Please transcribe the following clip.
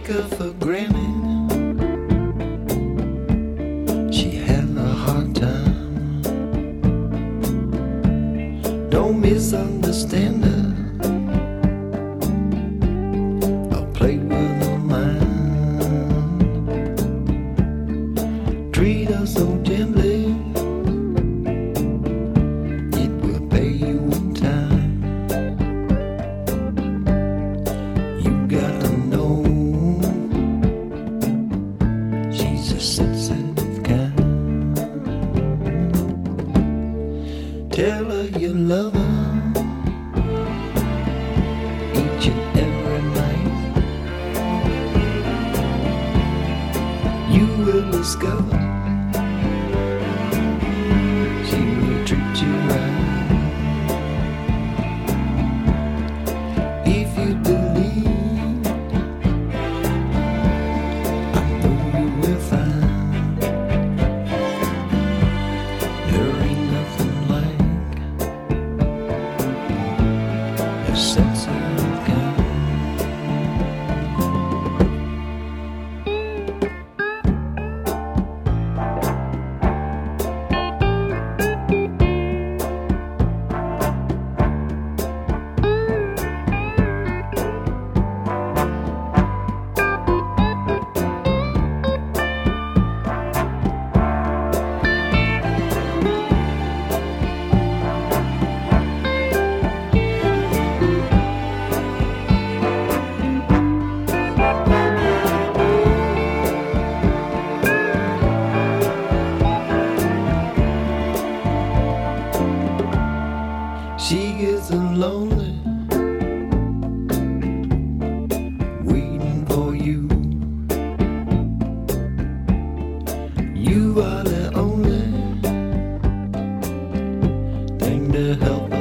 her for granted. She had a hard time. Don't misunderstand her. I'll play with her mind. Treat her so gently. It will pay you in time. You gotta know she's a sensitive kind. Tell her you love her each and every night. You will discover she will treat you right. If you believe, I know you will find there ain't nothing like a sensitive kind. She gets lonely, waiting for you. You are the only thing to help her.